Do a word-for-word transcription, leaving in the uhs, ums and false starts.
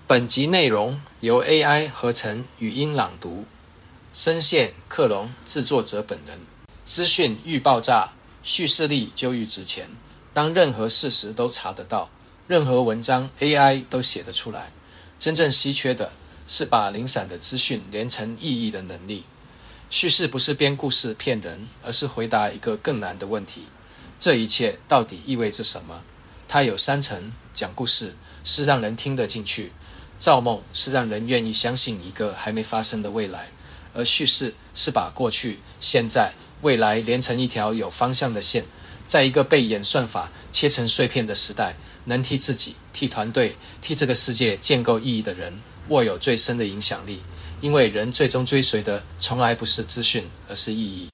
本集内容由 A I 合成语音朗读，声线克隆制作者本人。资讯愈爆炸，叙事力就愈值钱。当任何事实都查得到，任何文章 A I 都写得出来。真正稀缺的是把零散的资讯连成意义的能力。叙事不是编故事骗人，而是回答一个更难的问题：这一切到底意味着什么？它有三层：讲故事是让人听得进去，造梦是让人愿意相信一个还没发生的未来，而叙事是把过去、现在、未来连成一条有方向的线。在一个被演算法切成碎片的时代，能替自己、替团队、替这个世界建构意义的人，握有最深的影响力。因为人最终追随的从来不是资讯，而是意义。